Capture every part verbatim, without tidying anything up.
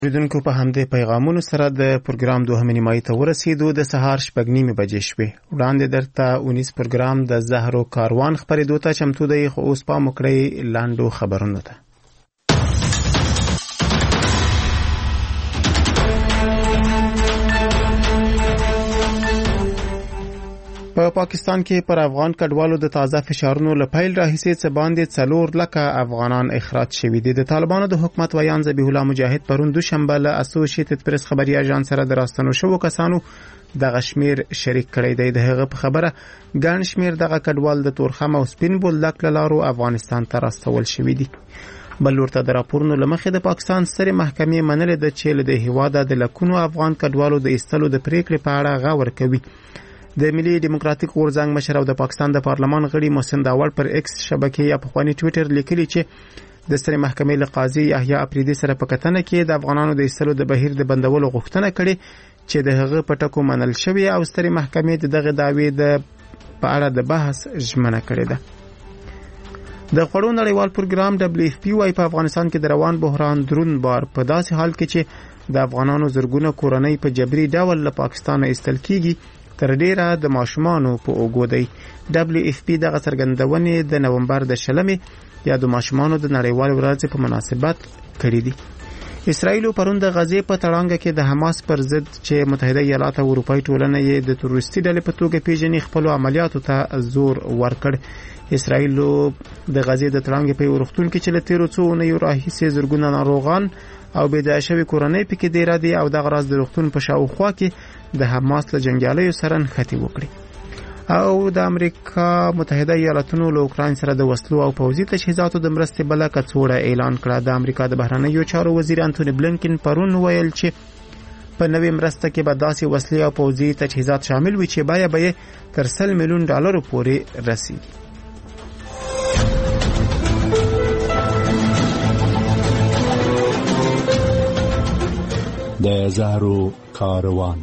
اوریدونکو په همدې پیغامونو سره د پروګرام دوهمې نیمایي ته ورسېدو. د سهار شپږ نیمې بجې شوې. وړاندې درته اونیز پروګرام د زهرو کاروان خپرېدو ته چمتو دی، خو اوس پام وکړئ لاندو خبرونو ته. په پا پاکستان کې پر افغان کډوالو د تازه فشارونو له پیل راهیسې څه باندې څلور لکه افغانان اخراج شوي دي. د طالبانو د حکومت ویان ذبیح الله مجاهد پرون دوشنبه له اسوسییټډ پریس خبري اژانس سره د راستنو شوو کسانو دغه شمیر شریک کړی دی. د هغه په خبره ګڼ شمیر دغه کډوال د تورخم او سپین بولدک له لارو افغانستان ته راستول شوي دي. بل ورته د راپورونو له مخې د پاکستان سترې محکمې منلې ده چې له د هیواده د لکونو افغان کډوالو د ایستلو د پریکړې په اړه غور کوي. د ملي ډیموکراتیک غورځنګ مشر او د پاکستان د پارلمان غړي محسن داور پر ایکس شبکې یا پخوانی ټویټر لیکلي چې د سترې محکمې له قاضي یحیی افریدي سره په کتنه کې د افغانانو د ایستلو د بهیر د بندولو غوښتنه کړې چې د هغه په ټکو منل شوی او سترې محکمې د دغه دعوی د په اړه د بحث ژمنه کړې ده. د خوړو نړیوال پروګرام دبليو اف پی وايي په افغانستان کې د روان بحران درون بار په داسې حال کې چې د افغانانو زرګونه کورنۍ په جبري ډول له پاکستان ایستل کیږي تر ډیره د ماشومانو په اوګو دی. دبليو اف پی دغه څرګندونې د نومبر د شلمې یا د ماشومانو د نړیوال ورځ په مناسبت کړې دي. اسرائیل پرون د غزې په تړانګه کې د حماس پر ضد چې متحده ایالات او اروپאי ټولنه یې د تروریستي ډلې په توګه پیژني خپل عملیاتو ته زور ورکړ. اسرائیل د غزې د تړانګې په ورختون کې چې له تیرو څو اونیو راهیسې زرګونه ناروغان او بېځایه شوي کورنۍ پکې ډېره دي او دغه راز د روغتون په شاوخوا کې د حماس له جنګیالیو سره نښتې وکړي. او د امریکا متحده ایالاتونو له اوکراین سره د وسلو او پوځي تجهیزاتو د مرستې بله کڅوړه اعلان کړه. د امریکا د بهرنیو چارو وزیر انټونی بلینکن پرون ویل چې په نوې مرسته کې به داسې وسلې او پوځي تجهیزات شامل وي چې بیه به تر سل میلیون ډالرو پورې رسیږي. د زهرو کاروان.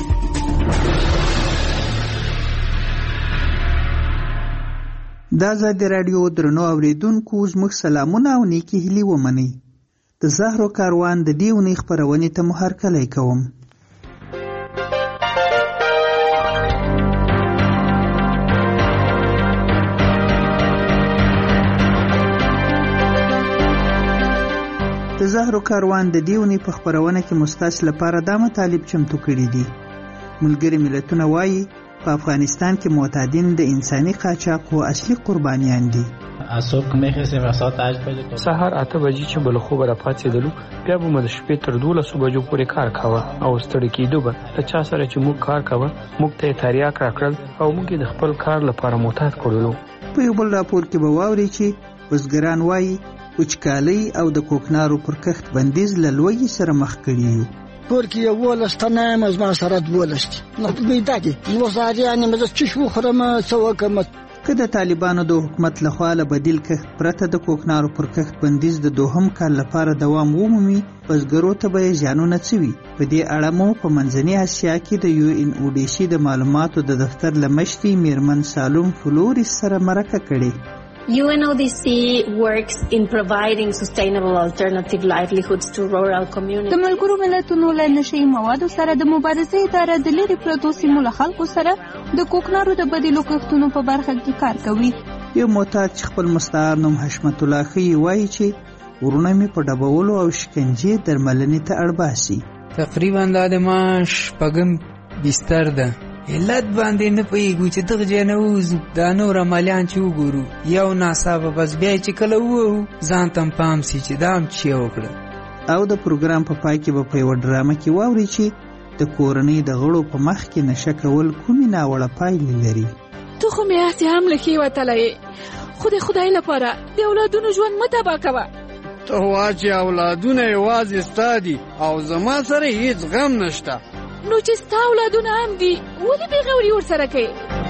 د آزادي راډیو درنو اوریدونکو زموږ سلامونه او نیکی هیلې ومنئ. د زهرو کاروان د دې اونۍ خپرونې ته مو هرکلی کوم. د زهرو کاروان د دې اونۍ په خپرونه کې مستاس لپاره دا مطالب چمتو کړي دي. ملګري ملتونه وایي په افغانستان کې معتادین د انساني قاچاق او اصلي قربانیان دي. سهار اته بجې چې بل خوب را پاتېدلو بیا به مو د شپې تر دولسو بجو پورې کار کاوه او ستړي کېدو به له چا سره چې موږ کار کاوه موږ ته یې تریاک راکړل او موږ یې د خپل کار لپاره معتاد کړلو. په یو بل راپور کې به واورئ چې بزګران وایي وچکالۍ او د کوکنارو پر کښت بندیز له لوږې سره مخ کړي یو. پور کې یولس تنه یم از ما سره دولس دي. نو پیدا دي نو زاریانې مې چې شو خرم څه وکم. که د طالبانو د حکومت لخوا له بدیل کښت پرته د کوکنارو پر کښت بندیز د دوهم کال لپاره دوام ومومي بزګرو ته به ژوندونه څه وي. په دې اړه مو په منځنۍ اسیا کې د یو ان او ډي سي د معلوماتو د دفتر له مشرې میرمن سالوم فلوریس سره مرکه کړې. U N O D C works in providing sustainable alternative livelihoods to rural communities. د ملګرو ملتونو له نشئی موادو سره د مبارزې اداره د لرې پرتو سیمو له خلکو سره د کوکنارو د بدیلو کښتونو په برخه کې کار کوي. یو معتاد چې خپل مستعار نوم حشمت الله خي وایي چې ورونه مې په ډبولو او شکنجې درملنې ته اړ باسي. تقریبا دا د ما شپږم بستر ده. علت باندې نه پوهېږو چې دغه ځای نه ووځو. دا نور عملیان چې وګورو یو ناڅاپه بس بیا چې کله ووهو ځان ته هم پام سي چې دا هم چې وکړه. او د پروګرام په پای کې به په یوه ډرامه کې واورئ چې د کورنۍ د غړو په مخ کې نشه کول کومې ناوړه پایلې لري. ته خو مې هسې هم له ښې وتلی یې خو د خدای لپاره د اولادونو ژوند مه تباه کوه. ته وا چې اولادونه یوازې ستا دي او زما سره هیڅ غم نشته. نو چې ستا اولادونه هم دي ولې بېغوري ورسره کوې؟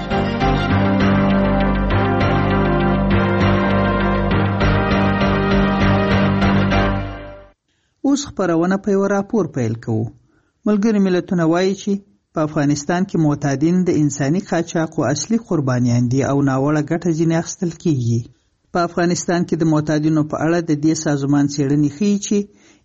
اوس خپرونه په یو راپور پیل کوو. ملګري ملتونه وایي چې په افغانستان کې معتادین د انساني قاچاق او اصلي قربانیان دي او ناوړه ګټه ځینې اخیستل کیږي. په افغانستان کې د معتادینو په اړه د دې سازمان څېړنې ښیي چې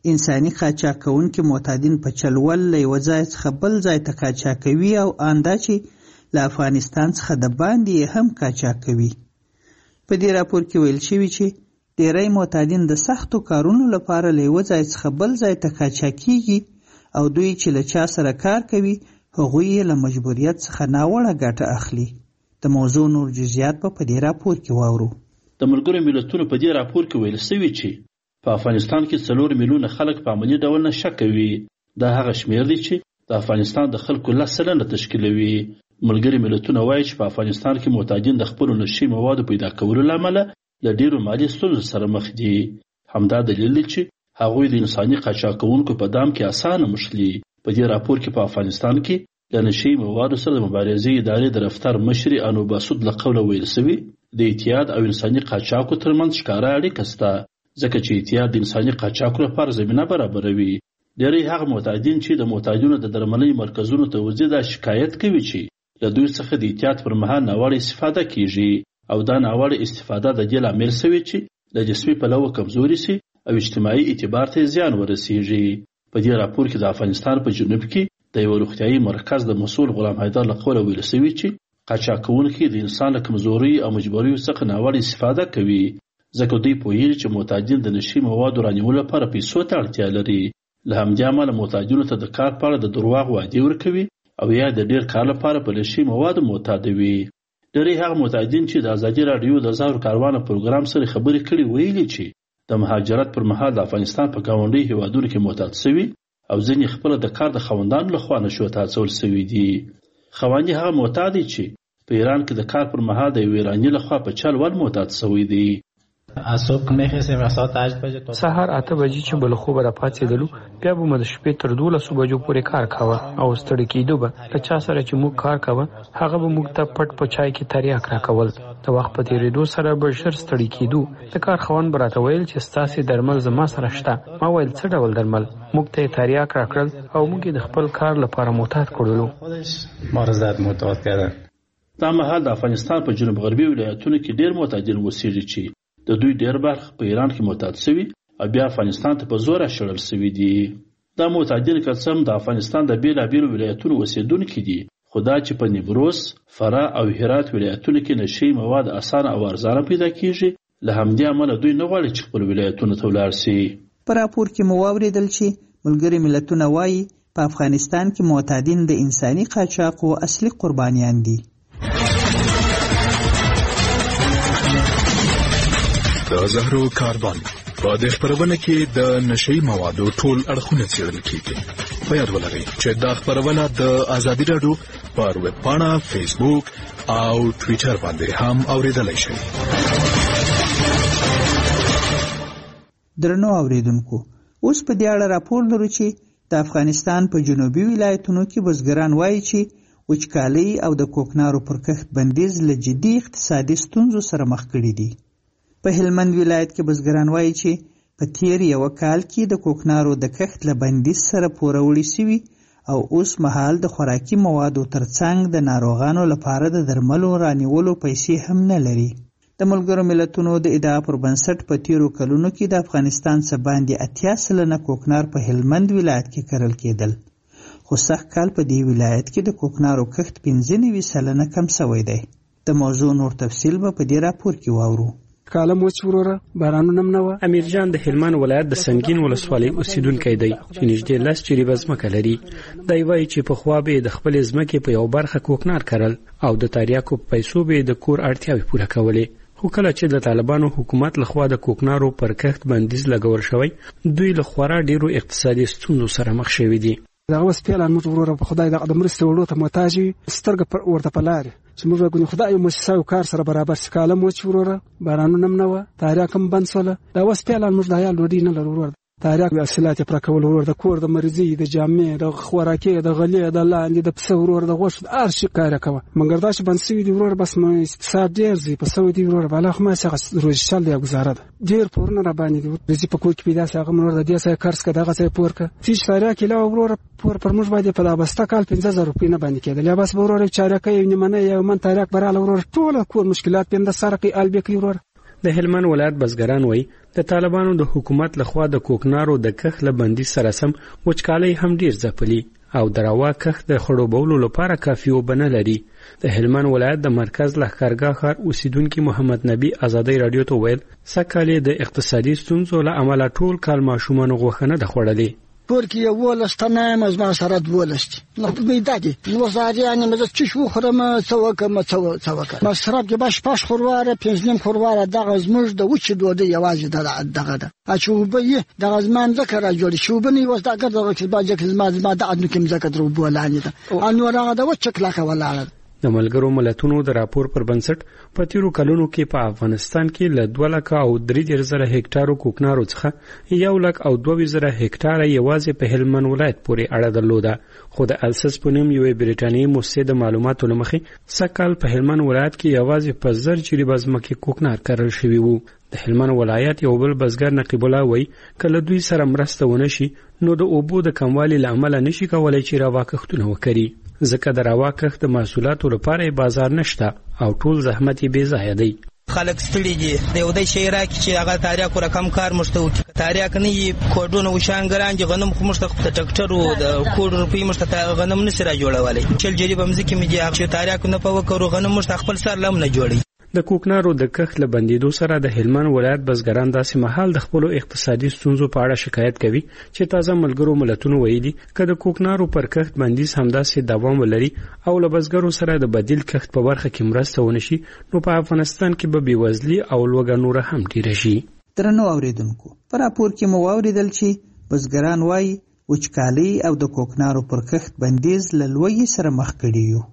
انساني قاچاق کوونکي معتادین په چلول له یوه ځای څخه بل ځای ته قاچاق کوي او ان دا چې له افغانستان څخه د باندې یې هم قاچاق کوي. په دې راپور کې ویل شوي چې ډېری معتادین د سختو کارونو لپاره له یوه ځای څخه بل ځای ته قاچاق کیږي او دوی چې له چا سره کار کوي هغوی یې له مجبوریت څخه ناوړه ګټه اخلي. د موضوع نور جزئیات په دې راپور کې واورو. د ملګرو ملتونو په دې راپور کې ویل شوي چې په افغانستان کې څلور میلیونه خلک په عملي ډول نشه کوي. دا هغه شمیر دی چې د افغانستان د خلکو لس سلنه تشکیلوي. ملګري ملتونه وایي چې په افغانستان کې معتادین د خپلو نشي موادو پیدا کولو له امله له ډېرو مالي ستونزو سره مخ دي. همدا دلیل دی چې هغوی د انساني قاچاقونکو په دام کې اسانه مشلي. په دې راپور کې په افغانستان کې د نشي موادو سره د مبارزې ادارې د رفتار مشري انو باسود له قوله ویل شوي د اعتیاد او انساني قاچاقو ترمنځ ښکاره اړیکه شته، ځکه چې اعتیاد د انساني قاچاقو لپاره زمینه برابروي. ډېری هغه معتادین چې د معتادینو د درملنې مرکزونو ته وځي دا شکایت کوي چې له دوی څخه د اعتیاد پر مهال ناوړه استفاده کیږي او دا ناوړه استفاده د دې لامل شوی چې د جسمي پلوه کمزوري سي او اجتماعي اعتبار ته زیان ورسیږي. په دې راپور کې د افغانستان په جنوب کې د یو روغتیايي مرکز د مسؤل غلام حیدر له قوله ویل شوي چې قاچاقونکي د انسان له کمزوري او مجبوریو څخه ناوړه استفاده کوي، ځکه دوی پوهیږي چې معتادین د نشي موادو رانیولو لپاره پیسو ته اړتیا لري. له همدې امله معتادینو ته د کار په اړه د درواغ وعدې ورکوي او یا د ډېر کار لپاره په نشي موادو معتادوي. ډېری هغه معتادین چې د ازادي راډیو د زهرو کاروانه پروګرام سره خبرې کړي ویلي چې د مهاجرت پر مهال د افغانستان په ګاونډي هیوادونو کې معتاد شوي او ځینې خپله د کار د خاوندانو لخوا نشو ته هڅول شوي دي. خاوندې هغه معتاد دي چې په ایران کې د کار پر مهال د یوې ایراني لخوا په چل ول معتاد شوی دی. سهار اته بجې چې بل خوبه را پاڅېدلو بیا به مو د شپې تر دولسو بجو پورې کار کاوه او ستړي کېدو به له چا سره چې موږ کار کاوه هغه به موږ ته پټ په چای کې تریاک راکول. د وخت په تېرېدو سره به ژر ستړي کېدو. د کار خاوند به راته ویل چې ستاسې درمل زما سره شته. ما ویل څه ډول درمل؟ موږ ته یې تریاک راکړل او موږ یې د خپل کار لپاره معتاد کړلو. دا مهال د افغانستان په جنوب غربي ولایتونو کې ډېر معتادین اوسېږي چې د دوی ډېر برخه په ایران کې معتاد شوي او بیا افغانستان ته په زور شړل شوي دي. دا معتادین که څه هم د افغانستان د بېلابېلو ولایتونو اوسېدونکي دي، خو دا چې په نیمروز، فراه او هرات ولایتونو کې نشي مواد اسانه او ارزانه پیدا کیږي، له همدې امله دوی نه غواړي چې خپل ولایتونو ته ولاړ شي. په راپور کې مو واورېدل چې ملګري ملتونه وایي په افغانستان کې معتادین د انساني قاچاقو اصلي قربانیان دي. د زهرو کاروان په دې خبرونه کې د نشي موادو ټول اړخونه څېړل کیږي. په یاد ولرئ چې دا خبرونه د ازادي راډیو پر ویب پاڼه، فیسبوک او ټویټر باندې هم اوریدلای شئ. درنو اوریدونکو، اوس په دې اړه راپور لرو چې د افغانستان په جنوبي ولایتونو کې بزګران وایي چې وچکالۍ او د کوکنارو پر کښت بندیز له جدي اقتصادي ستونزو سره مخ کړي دي. په هلمند ولایت کې بزګران وایي چې په تیر یو کال کې د کوکنارو د کښت له بندیز سره پوره وړي شوي او اوس مهال د خوراکي موادو ترڅنګ د ناروغانو لپاره د درملو رانیولو پیسې هم نه لري. د ملګرو ملتونو د ادعا پر بنسټ په تیرو کلونو کې د افغانستان څخه باندې اتیا سلنه کوکنار په هلمند ولایت کې کرل کېدل، خو سږ کال په دې ولایت کې د کوکنارو کښت پنځه نوي سلنه کم شوی دی. د موضوع نور تفصیل به په دې راپور کې واورو. کالم وچ وروره بارانونه هم نه وه. امیرجان د هلمند ولایت د سنګین ولسوالۍ اوسیدونکی دی چې نږدې لس جریبه ځمکه لري. دی وایي چې پخوا به یې د خپلې ځمکې په یو برخه کوکنار کرل او د تریاکو په پیسو به یې د کور اړتیاوې پوره کولې، خو کله چې د طالبانو حکومت لخوا د کوکنارو پر کښت بندیز لګول شوی دوی له خورا ډېرو اقتصادي ستونزو سره مخ شوي دي. دغه اوس پیلان موږ وروره په خدای دغه د مرستې وړو ته محتاج وي، سترګه ورته په لارې چې موږ وګورو خدای یو مؤسسه او کار سره برابر شي. کالم وچ وروره بارانونه هم نه وه، تریاک هم بند شوله. دا اوس پیلان موږ د عیال ډوډۍ نه لرو وروره. تریاک حاصلات یې پوره کول وروره، د کور د مریضۍ، د جامې، د خوراکي، د غلې، د لاندې د پسه وروره، د غوښو د هر شي کار یې کوه. مګر دا چې بند شوي دي وروره بس نو اقتصاد ډېر ځي په سوی دی وروره. بالا خو ماسې هغه روزشل دی ګزاره ده، ډېر پورونه را باندې دي. رزي په کور کې پیدا سي هغه وروره د دې ځای قرض کړه دغه ځای پور کړه. چې تریاک علاوه وروره پور پر موږ باندې په دا بسته کال پنځه زره روپۍ نه باندې کېدل. یا بس وروره چارکه یو نیمه نه یو من تریاک براله وروره ټول کور مشکلات پنده سره کې البکلی وروره. د هلمند ولایت بزګران وایي د طالبانو د حکومت لخوا د کوکنارو د کښت له بندي سره سم وچکالۍ هم ډیر ځپلي او د روا کښت د خړوبولو لپاره کافي اوبه نه لري. د هلمند ولایت د مرکز لښکرګاه ښار اوسیدونکي محمد نبی ازادۍ راډیو ته ویل سږ د اقتصادي ستونزو له امله ټول کال ماشومانو غوښه نه ده خوړلې. کور کې یولس تنه یم از ما سره دولس دي نو پیدا دي نو زاریانې مې چې شو خورم څه وکم څه څه وکم مصرف کې باش پاش خورواره پنځنیم خورواره دغه زموږ د وچ دوده یوازې دغه ده اچوبې دغه زمان ذکر راجوړ شو بني وس دغه دغه چې باجه کې زما زما د ادم کې ذکر درو بولانی ده انو راغه د وچ کلاکه ولاله. د ملګرو ملتونو د راپور پر بنسټ په تیرو کلونو کې په افغانستان کې له دوه لکه او درې دېرش زره هکټارو کوکنارو څخه یو لک او دوه ویشت زره هکټاره یوازې په هلمند ولایت پورې اړه درلوده. خو د السس په نوم یوې برټانیې موسسې د معلوماتو له مخې سږ کال په هلمند ولایت کې یوازې په زر جریبه ځمکې کوکنار کرل شوي وو. د هلمند ولایت یو بل بزګر نقیب الله وایي که له دوی سره مرسته ونه شي نو د اوبو د کموالي له امله نشي کولی چې روا کښتونه وکړي ځکه د روا کښت د محصولاتو لپاره بازار نشته او ټول زحمت یې بې ځایه دی. خلک ستړي دي د یو د شی راکې چې هغه تاریخ رقم کار مشته وکړي تاریخ نه یې کوډونه وشانګران دي غنم خو مشته د ټکټرو د کوډ روپی مشته غنم نشي را جوړولای چل جری بمځ کې مې دي چې تاریخ نه په وکړو غنم مشته خپل سر لم نه جوړي. د کوکنارو د کښت له بندیدو سره د هلمند ولایت بزګران داسې مهال د خپلو اقتصادي ستونزو په اړه شکایت کوي چې تازه ملګرو ملتونو ویلي که د کوکنارو پر کښت بندیز همداسې دوام ولري او له بزګرو سره د بدیل کښت په برخه کې مرسته ونه شي نو په افغانستان کې به بېوزلي او لوږه نوره هم ډیره شي. درنو اوریدونکو په راپور کې مو واوریدل چې بزګران وایي وچکالۍ او د کوکنارو پر کښت بندیز له لوږې سره مخ کړي یو.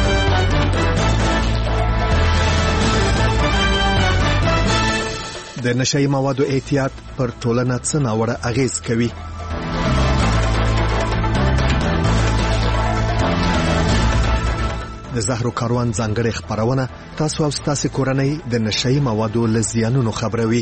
د نشئی موادو احتیاط پر ټولنه څه ناوړه اغیز کوي؟ د زهرو کاروان ځانګړې خبرونه تاسو او تاسو کورنۍ د نشئی موادو له زیانونو خبروي.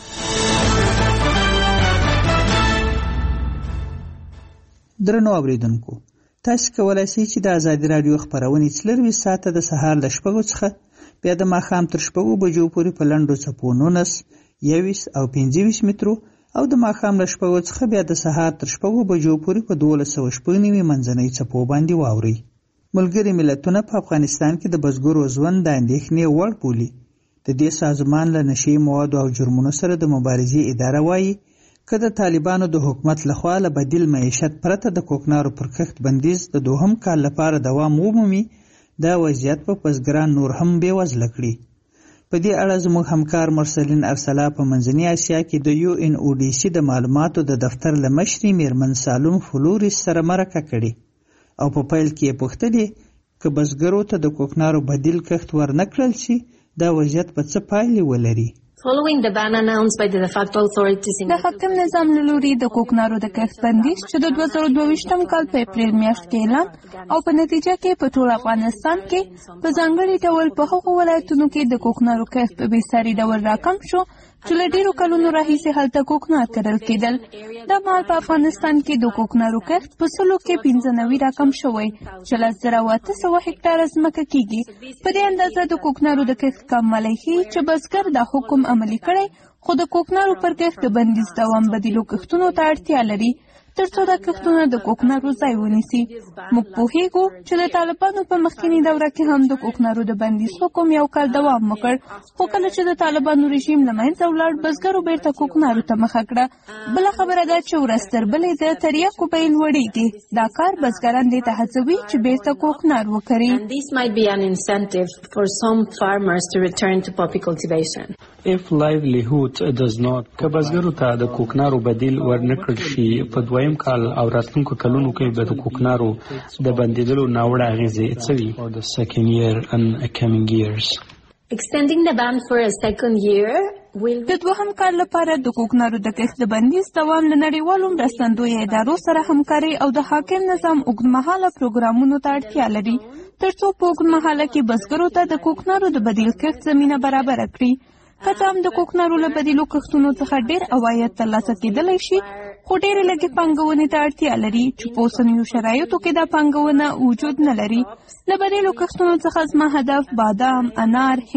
درنو اوریدونکو تاسو کولای شئ چې د ازادي رادیو خبرونه څلروي ساعته د سهار د شپږو څخه بیا د ماښام تر شپږو بجو پورې په لنډو څپو نولس یویس او پنځه ویشت مترو او د ماښام له شپږو څخه بیا د سهار تر شپږو بجو پورې په دولس سوه شپږ نوي منځنۍ څپو باندې واورئ. ملګري ملتونه په افغانستان کې د بزګرو ژوند د اندېښنې وړ بولي. د دې سازمان له نشي موادو او جرمونو سره د مبارزې اداره وایي که د طالبانو د حکومت لخوا له بدیل معیشت پرته د کوکنارو پر کښت بندیز د دوهم کال لپاره دوام ومومي دا وضعیت په بزګران نور هم بېوزله کړي. په دې اړه زموږ همکار مرسلین ارسلا په منځنۍ اسیا کې د یو ان او ډي سي د معلوماتو د دفتر له مشرې میرمن سالون فلوریس سره مرکه کړې او په پیل کې یې پوښتلې که بزګرو ته د کوکنارو بدیل کښت ورنه کړل شي دا وضعیت به څه پایلې ولري. Following the ban announced by the de facto authorities in د حاکم نظام له لوري د کوکنارو د کښت بندیز چې د دوه زره دوه ویشتم کال په اپریل میاشت کې اعلان او په نتیجه کې په ټول افغانستان کې په ځانګړي ډول په هغو ولایتونو کې د کوکنارو کښت په بېساري ډول راکم شو چې له ډېرو کلونو راهیسې هلته کوکنار کرل کېدل. دا مهال په افغانستان کې د کوکنارو کښت په سلو کې پنځه نوي راکم شوی چې لس زره او اته سوه هکټاره ځمکه کېږي. په دې اندازه د کوکنارو د کښت کموالی ښیي چې بزګر دا حکم عملي کړی خو د کوکنارو پر کښت د بندیز دوام بدیلو کښتونو ته اړتیا لري تر څو دا کښتونه د کوکنارو ځای ونیسي. موږ پوهیږو چې د طالبانو په مخکینی دوره کې هم د کوکنارو د بندیز حکم یو کال دوام وکړ خو کله چې د طالبانو رژیم له منځه ولاړ بزګرو بیرته کوکنارو ته مخه کړه. بله خبره ده چې ورځ تر بلې د تریاکو بیې لوړېږي. دا کار بزګران دې ته هڅوي چې بیرته کوکنار وکړي. This might be an incentive for some farmers to return to poppy cultivation. If livelihood does not که بزګرو ته د کوکنارو بدیل ورنکړل شي په دویم کال او راتلونکو کلونو کې به د کوکنارو د بندیدلو ناوړه اغیزې څه وي for the second year and coming years. Extending the ban for a second year will د دوهم کال لپاره د کوکنارو د کښت د بندیز دوام له نړیوالو مرستندویه ادارو سره همکاري او د حاکم نظام اوږدمهاله پروګرامونو ته اړتیا لري تر څو په اوږدمهاله کې بزګرو ته د کوکنارو د بدیل کښت زمینه برابره کړي. که څه هم د کوکنارو له بدیلو کښتونو څخه ډېر عواید ترلاسه کېدلی شي خو ډېرې لږې پانګونې ته اړتیا لري چې په اوسنیو شرایطو کې دا پانګونه وجود نه لري. له بدیلو کښتونو څخه زما هدف بادام، انار، هنګ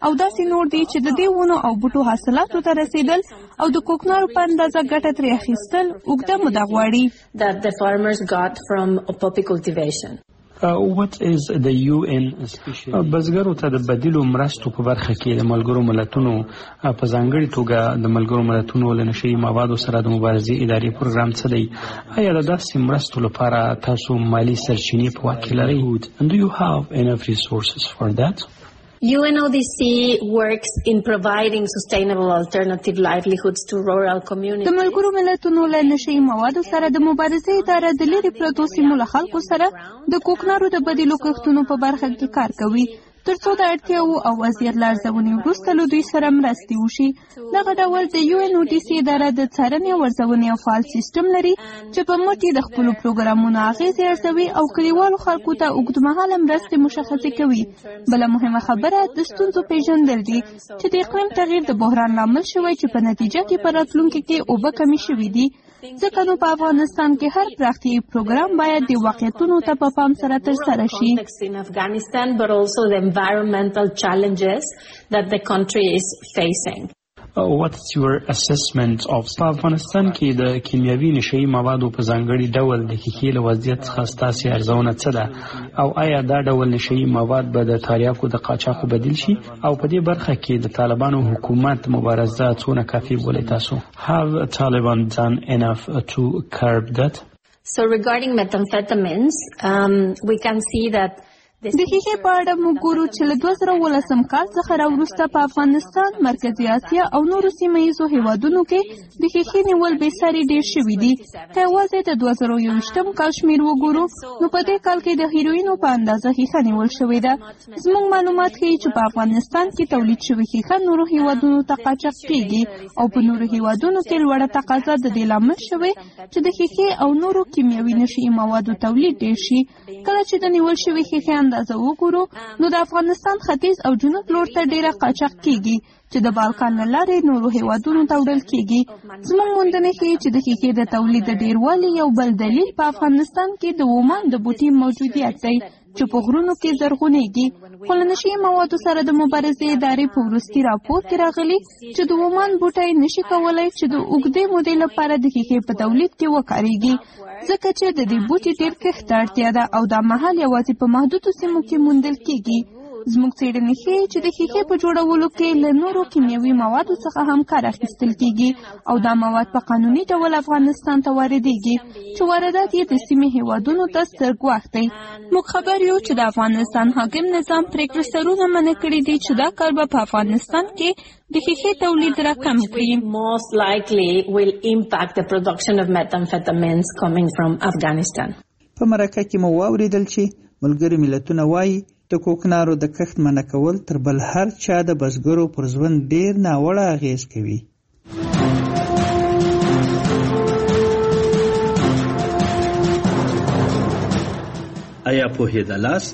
او داسې نور دي چې د دې ونو او بوټو حاصلاتو ته رسیدل او د کوکنارو په اندازه ګټه ترې اخیستل اوږده موده غواړي. That the farmers got from poppy cultivation. Uh, what is the U N especially بزګرو ته د بدیلو مرستو په برخه کې د ملګرو ملتونو په ځانګړي توګه د ملګرو ملتونو له نشي موادو سره د مبارزې ادارې پروګرام څه دی؟ آیا د داسې مرستو لپاره تاسو مالی سرچینې په واک کې لرئ؟ And do you have enough resources for that? U N O D C works in providing sustainable alternative livelihoods to rural communities. د ملګرو ملتونو له نشي موادو سره د مبارزې اداره د لرې پرتو سیمو له خلکو سره د کوکنارو د بدیلو کښتونو په برخه کې کار کوي ترڅو د اړتیاو او وضعیت لارښوونې وروسته له دوی سره مرستې وشي. دغه ډول د یو ان او ډي سي اداره د څارنې او ارزونې او فعال سیستم لري چې په مټ د خپلو پروګرامونو اغېزې ارزوي او کلیوالو خلکو ته اوږدمهاله مرستې مشخصې کوي. بله مهمه خبره د ستونزو پیژندل دي چې د اقلیم تغییر د بحران لامل شوی چې په نتیجه کې په راتلونکي کې اوبه کمې شوي دي. ځکه نو په افغانستان کې هر پراختیایي پروګرام باید د واقعیتونو ته په پام سره ترسره شي. Environmental challenges that the country is facing. Uh, what's your assessment of په افغانستان کې د کیمیاوي نشي موادو په ځانګړي ډول د ښیښې له وضعیت څخه ستاسې ارزونه څه ده او آیا دا ډول نشي مواد به د تریاکو د قاچاقو بدیل شي او په دې برخه کې د طالبانو حکومت مبارزه څونه کافي بولئ تاسو؟ Have Taliban done enough to curb that? So regarding methamphetamines, um, we can see that د ښیښې په اړه موږ ګورو چې له دوه زره اوولسم کال څخه راوروسته په افغانستان، مرکزي اسیا او نورو سیمه ییزو هیوادونو کې د ښیښې نیول بې ساري ډېر شوي دي. که یوازې د دوه زره یوویشتم کال شمېر وګورو نو په دې کال کې د هیروینو په اندازه ښیښه نیول شوې ده. زموږ معلومات ښیي چې په افغانستان کې تولید شوې ښیښه نورو هیوادونو ته قاچاق کېږي او په نورو هیوادونو کې لوړه تقاضا د دې لامل شوې چې د ښیښې او نورو کیمیاوي نشي موادو تولید ډېر شي. کله چې د نیول شوې ښیښې اندازه وګورو نو د افغانستان ختیځ او جنوب لور ته ډیره قاچاق کیږي چې د بالکان له لارې نورو هیوادونو ته وړل کیږي. زموږ موندنې ښیي چې د ښیښې د تولید د ډیروالي یو بل دلیل په افغانستان کې د ومان د بوټي موجودیت دی چې په غرونو کې زرغونېږي. خو له نشي موادو سره د مبارزې ادارې په وروستي راپور کې راغلي چې د ومان بوټی نشي کولی چې د اوږدې مودې لپاره د ښیښې په تولید کې وکارېږي ځکه چې د دې بوټي ډېر کښت ته اړتیا ده او دا مهال یوازې په محدودو سیمو کې موندل کیږي. زموږ څېړنې ښیي چې د ښیښې په جوړولو کې له نورو کیمیاوي موادو څخه هم کار اخیستل کیږي او دا مواد په قانوني ډول افغانستان ته واردېږي چې واردات یې د سیمې هیوادونو ته ستر ګواښ دی. موږ خبر یو چې د افغانستان حاکم نظام پرېکړه سرونه منع کړي دي چې دا کار به په افغانستان کې د ښیښې تولید راکم کړي. Most likely will impact the production of methamphetamines coming from Afghanistan. په مرکه کې مو واوریدل چې ملګري ملتونه وایي د کوکنارو د کښت منع کول تر بل هر چا د بزګرو پر ژوند ډېر ناوړه اغېز کوي. آیا پوهېدلاست؟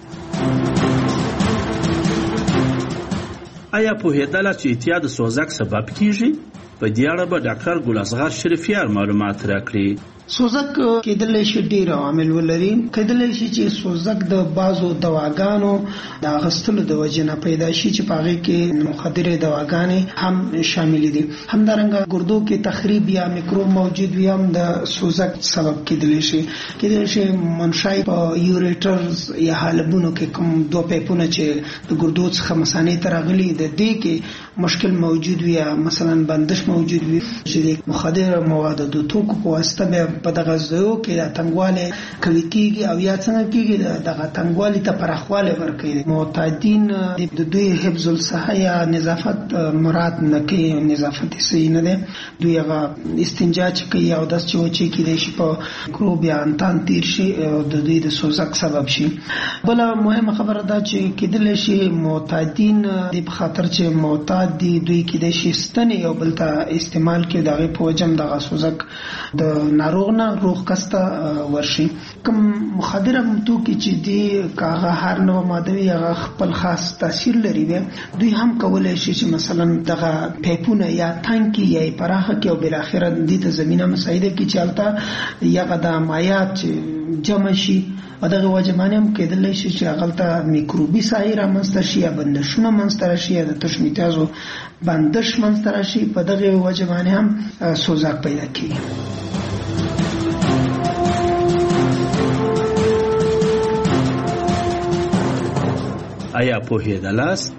آیا پوهېدلاست چې اتیا د سوزک سبب کیږي؟ په دې اړه به ډاکټر ګل اصغر شریفیار معلومات راکړي. سوزک کېدلی شي ډېر عوامل ولري. کېدلی شي چې سوزک د بعضو دواګانو د اخیستلو د وجې نه پیدا شي چې په هغې کې مخدرې دواګانې هم شاملې دي. همدارنګه ګردو کې تخریب یا میکروب موجود وي هم د سوزک سبب کېدلی شي. کېدلی شي منشای په یوریټرز یا حالبونو کې کوم دوه پیپونه چې د ګردو څخه مثانې ته راغلي د دې کې مشکل موجود وي یا مثلا بندش موجود وي چې د مخدر موادو د توکو په واسطه بیا په دغه ځایو کې د تنګوالی کوي کېږي او یا څنګه کېږي دغه تنګوالي ته پراخوالی ورکوي. معتادین د دوی حفظ الصحه یا نظافت مراد نه کوي، نظافت یې صحیح نه دی. دوی هغه استنجا چې کوي او داس چې وچې کېدی شي په میکروب یا انتان تیر شي او د دوی د سوزک سبب شي. بله مهمه خبره دا چې کېدلی شي معتادین د په خاطر چې معتاد دي دوی کېدی شي ستنې یو بل ته استعمال کړي، د هغې په وجه هم دغه سوزک د ناروغ نه روغ کس ته ورشي. کوم مخدره توکي چې دي که هغه هر نوع ماده وي هغه خپل خاص تاثیر لري بیا دوی هم کولی شي چې مثلا دغه پیپونه یا تانکي یا یې پراخه کړي او بالاخره دې ته زمینه مساعده کړي چې هلته یغه د مایات چې جمع شي او دغه وجه باندې هم کېدلی شي چې هغلته میکروبي سایه رامنځته شي یا بندشونه منځته راشي یا د تش میتیازو بندش منځته راشي. په دغه وجه باندې هم سوزاک پیدا کیږي. آیا پوهېدلاست؟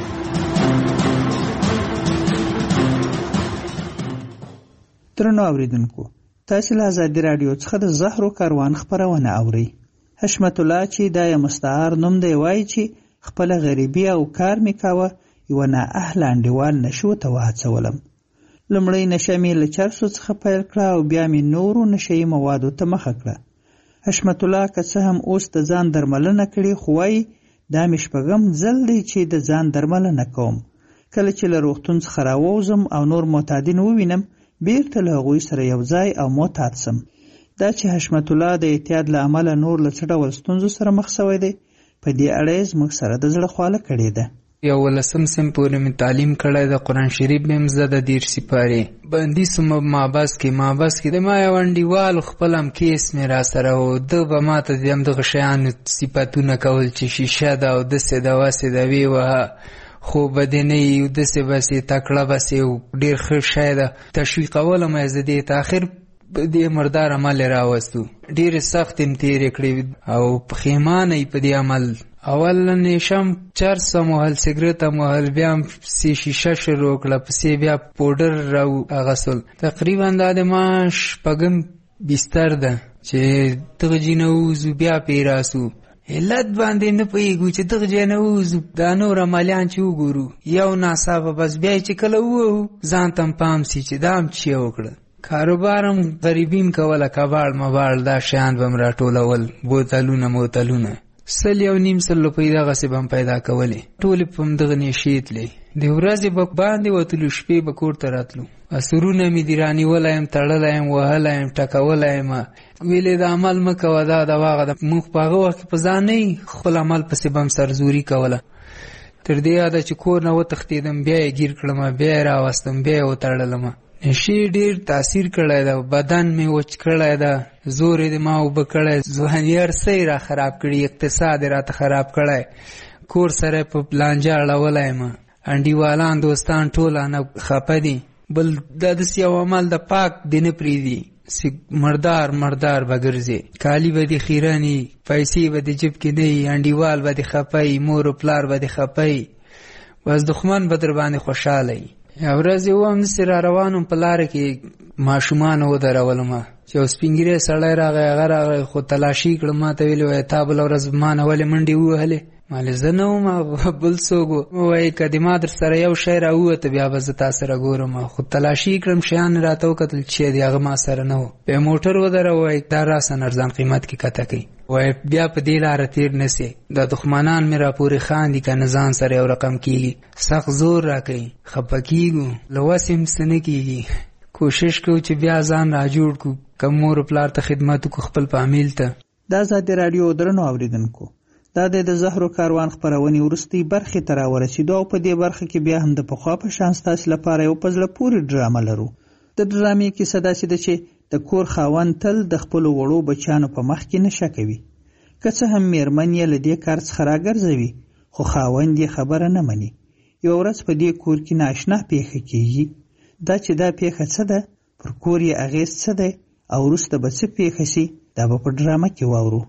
درنو اوریدونکو، تاسو له ازادي رادیو څخه د زهرو کاروان خبرونه اورئ. حشمت الله چې دا مستعار نوم دی وایي چې خپل غریبي او کار می کاوه یو نه اهل انډیوال نشو ته وهڅولم. لومړی نشه مې له چرسو څخه پیل کړه او بیا مې نورو نشهیي موادو ته مخه کړه. حشمت الله که څه هم اوس د ځان درملنه کړي خو وایي دا مې شپږم ځل دی چې د ځان درملنه کوم. کله چې له روغتون څخه راووځم او نور معتادین ووینم بیرته له هغوی سره یو ځای او معتاد سم. دا چې حشمت الله د اعتیاد له امله نور له څه ډول ستونزو سره مخ شوی دی په دې اړه یې زموږ سره د زړه خواله کړې ده. یولسم صنف پورې مې تعلیم کړی د قرآن شریف مې هم زده دېرش سپارې بندي سوم مابس کې مابس کې د ما یو انډیوال خپل هم کیس مې را سره و ده به ما ته د همدغه شیانو صفتونه کول چې شیشه ده او داسې ده واسې ده ویې وهه خو به دې نه یي داسې بسې تکړه بسې ډېر ښه شی ده تشویقولم یې زه دې ته اخر دې مردار عمل یې راوستو. ډېرې سختې مې تېرې کړې او پښیمانه یې په دې عمل. اول نیشم چرس موهل سیګریټ موهل بیا سی شیشه شروع کړه پسې بیا پوډر راو اغسل. تقریبا دا د ما شپږم بستر ده چې دغه ځای نه ووځو بیا پې راسو. علت باندې نه پوهېږو چې دغه ځای نه ووځو دا نور عملیان چې وګورو یو ناڅاپه بس بیا چې کله ووهو ځان ته هم پام سي چې دا هم څه وکړه. کاروبار هم غریبي م کوله کباړ مباړ دا شیان به م راټولول بوتلونه موتلونه سل یو نیم سل روپۍ دغسې به م پیدا کولې ټولې په همدغه نېشې تلې. د ورځې به باندې وتلو شپې به کور ته راتلو. سرونه مې دې رانیولی یم تړلی یم وهلی یم ټکولی یم ویلې د عمل مه کوه دا د واغه ده. موږ په هغه وخت کې په ځان نه یي خپل عمل پسې به م سرزوري کوله. تر دې یاده چې کور نه وتښتېدم بیا یې ګیر کړم بیا یې راوستم بیا یې وتړلم. نشي ډیر تاثیر کړی ده بدن مې وچ کړی ده زور یې د ما اوبه کړی ځواني هرڅه را خراب کړي اقتصاد یې راته خراب کړی کور سره په لانجه اړولی یم انډیوالان دوستان ټولانه خفه دي. بل دا داسې یو عمل د پاک دې نه پرېږدي مردار مردار به ګرځې کالي به دې خیرني پیسې به دې جب کې نه وي انډیوال به دې خفه وي مور و پلار به دې خفه وي بس دښمن به در باندې خوشحاله وي. یو ورځ یو هم داسې را روانم په لاره کې ماشومان ودرولم چې یو سپین ږیری سړی راغی هغه راغی خو تلاشي کړم ما ته ویلې وایي تا بله ورځ ما نه ولې منډې ووهلې مالې زه نه وم بل څوک و وایي که د ما در سره یو شی راووته بیا به زه تا سره ګورم خو تلاشي کړم شیان راته وکتل چې دی هغه ما سره نه و. بیا موټر ودروه وایي دا راسه ارزان قیمت کې کته کوي وایي بیا په دې لاره تېر نه سې د دښمنان مې راپورې خاندي که نه ځان سره یو رقم کېږي سخت زور را کوي خفه کېږو له وس یې څه نه کېږي کوشش کوو چې بیا ځان را جوړ کړو که مور پلار ته خدمت وکړو خپل فامیل ته. دا ازادي راډیو درنو اوریدونکو دا د زهرو کاروان خپرونې وروستۍ برخې ته راورسېدو او په دې برخه کې بیا هم د پخوا په شان ستاسې لپاره یو په زړه پورې ډرامه لرو. د ډرامې کیسه داسې ده چې د کور خاوند تل د خپلو وړو بچیانو په مخ کې نشه کوي. که څه هم میرمن یې له دې کار څخه راګرځوي خو خاوند یې خبره نه مني. یوه ورځ په دې کور کې نااشنا پیښه کېږي. دا چې دا پیښه څه ده پر کور یې اغېز څه دی او وروسته به څه پیښه سي دا به په ډرامه کې واورو.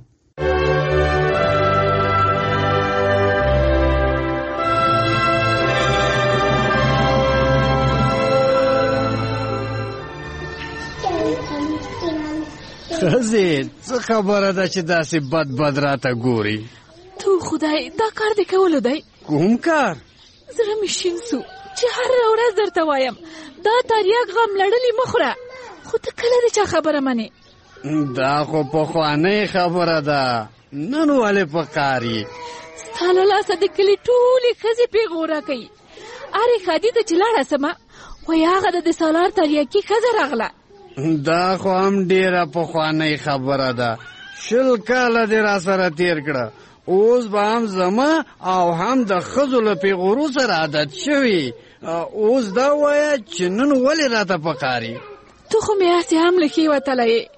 ښځې څه خبره ده چې داسې بد بد راته ګوري؟ تو خدای دا کار دې کولو دی؟ کوم کار؟ زړه مې شین سو چې هره ورځ درته وایم دا تریاک غم لړلې مه خوره خو ته کله د چا خبره منې؟ دا خو پخوانۍ خبره ده نن ولې په کار یې؟ ستا له لاسه د کلي ټولې ښځې پېغوره کوي. ارې ښادي ته چې لاړه سمه وایي هغه د د سالار تریاکي ښځه راغله. دا خو هم ډیره پخوانۍ خبره ده شل کاله دې را سره تیر کړه اوس به هم زما او هم د ښځو له پیغورو سره عادت شوي. اوس دا وایه چې نن ولې راته پکار یې؟ تو خو مې هسې هم له ښې وتلی یې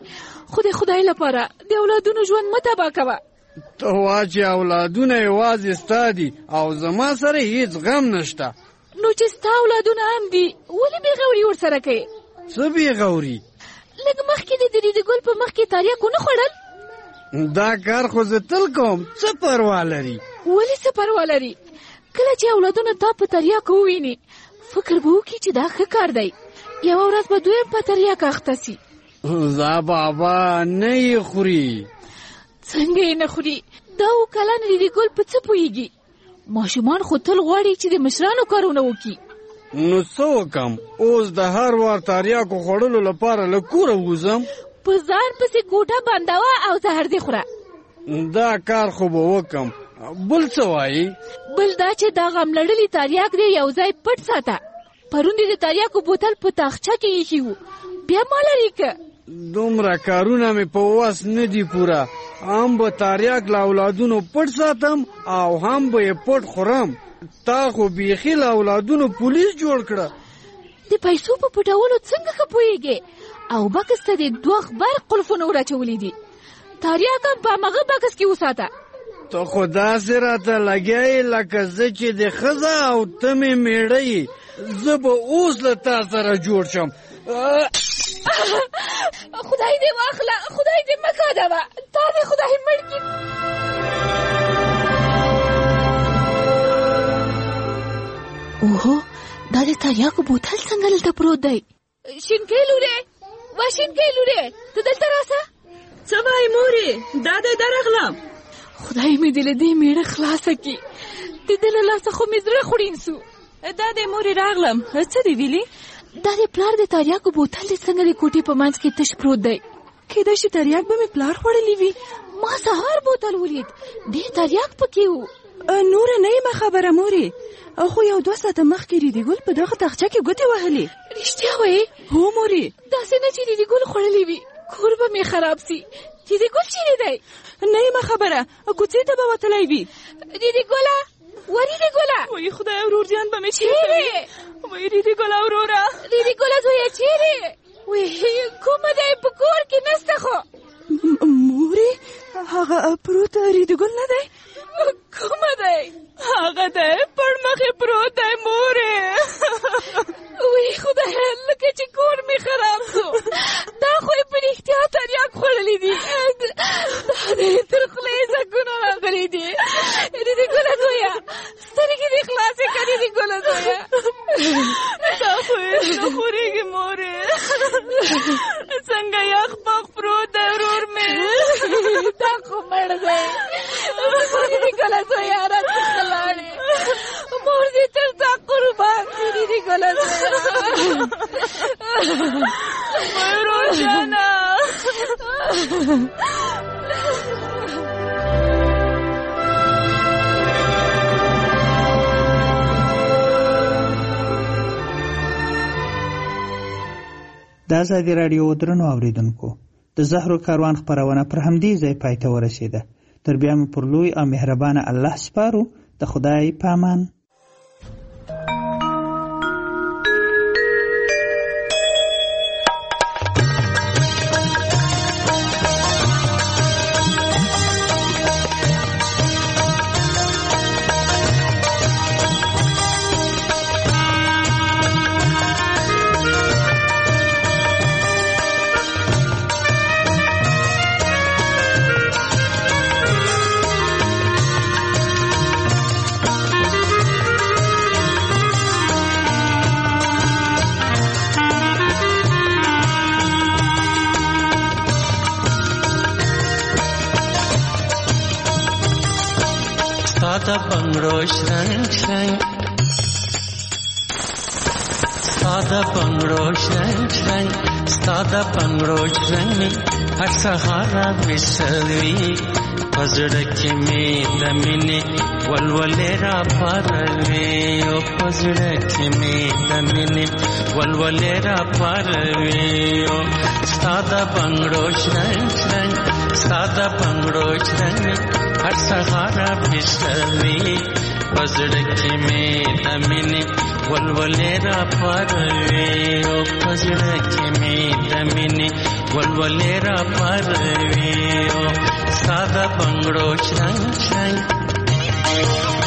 خو د خدای لپاره د اولادونو ژوند مه تباه کوه. ته وا چې اولادونه یوازې ستا دي او زما سره هیڅ غم نشته. نو چې ستا اولادونه هم دي ولې بېغوري ورسره کوې؟ څه بېغوري؟ لږ مخکې د ریډي ګل په مخ کې تریاک ونه خوړل؟ دا کار خو زه تل کوم، څه پروا لري؟ ولې څه پروا لري؟ کله چې اولادونه تا په تریاکو وویني فکر به وکړي چې دا ښه کار دی، یوه ورځ به دوی په تریاک اخته سي. زه بابا نه یې خوري. څنګه یې نه خوري؟ دا اووه کلن ریډي ګل په څه پوهېږي؟ ماشومان خو تل غواړي چې د مشرانو کارونه وکړي. نو څه وکم؟ اوس د هر وار تریاکو خوړلو لپاره له کوره ووځم؟ په ځان پسې کوټه بندوه او زهر دې خوره. دا کار خو به وکم. بل څه وایي؟ بل دا چې دا غم لړلي تریاک دې یو ځای پټ ساته. پرون دې د تریاکو بوتل په تاخچه کې ایښي وو، بیا ما لرې که. دومره کارونه مې په وس نه دي پوره. هم به تریاک له اولادونو پټ ساتم او هم به یې پټ خورم. تا خو بیخي له اولادونو پولیس جوړ کړه. د پیسو په پټولو څنګه ښه پوهېږې؟ او بکس ته د دوه خبر قلفونه وراچولي دي. تریاک هم په همغه بکس کې وساته. ته خو داسې راته لګیا یې لکه زه چې د ښځه او ته مې مېړه یې. زه به اوس له تا سره جوړ شم. خدای دې واخله، خدای دې مه کاږه، تا دې خدای مړ کړي. اوهو، دا د تریاکو بوتل څنګه دلته پروت دی؟ شینکۍ لورې، وا شینکۍ لورې، ته دلته راسه. څه وایې مورې؟ دا دی درغلم. خدای مې دې له دې مېړه خلاصه کړي. د ده له لاسه خو مې زړه خوړین سو. دا دی مورې راغلم. څه دې ویلي؟ دا د پلار د تریاکو بوتل دې څنګه د کوټې په منځ کې تش پروت دی. کیدای شي تریاک به مې پلار خوړلی وي. ما سهار بوتل ولید، ډېر تریاک پکې و. نوره نه یم خبره مورې، خو یو دوه ساعته مخکې ریډي ګل په دغه تاخچه کې ګوتې وهلې. رښتیا وایې؟ هو مورې. داسې نه چې ریډي ګل خوړلی وي، کور به مې خراب سي. ریډي ګل چیرې دی؟ نه یم خبره، کوڅې ته به وتلی وي. ریډي ګله، و ریډي ګله، وایي خدای ورور جان به مې چیرې؟ وایي ریډي ګله وروره، ریډي ګله زویه چیرې؟ وایي کومه دی؟ په کور کې نسته خو. مورې هغه پروت ریډي ګل نه دی؟ کومه دی؟ هغه دی پړ مخې پروت دی مورې. وایي خدایه، لکه چې کور مې خراب سو. دا خو یې په رښتیا تریاک خوړلی دي. دا دی تر خولې زګونه راغلي دي. ریډي ګله زویه، سترګې دې خلاصې که ریډي ګله زویه. دا خو یې نه خورېږي مورې. څنګه یخ پخ پروت دی ورور مې. دا خو مړ دی. ریډي ګله زویه راڅخه لاړې. مور دې تر تا قربان شي ریډي ګله زویه. ورور جانه. د ازادي راډیو درنو اوریدونکو، د زهرو کاروان خپرونه پر همدې ځای پای ته ورسېده. تر بیا مې پر لوی او مهربانه الله سپارو. د خدای په امان. Sada bangro shrang shrang, sada bangro shrang shrang, sada bangro shrang me har sahara visarvi, pazrak me damine walwalera parve, o pazrak me damine walwalera parve, o sada bangro shrang shrang, sada bangro shrang me har sahara visarvi, pazrak me damine walwalera parve, o pazrak me damine ولولې را پروي او ساده بنگړو شرنګ شرنګ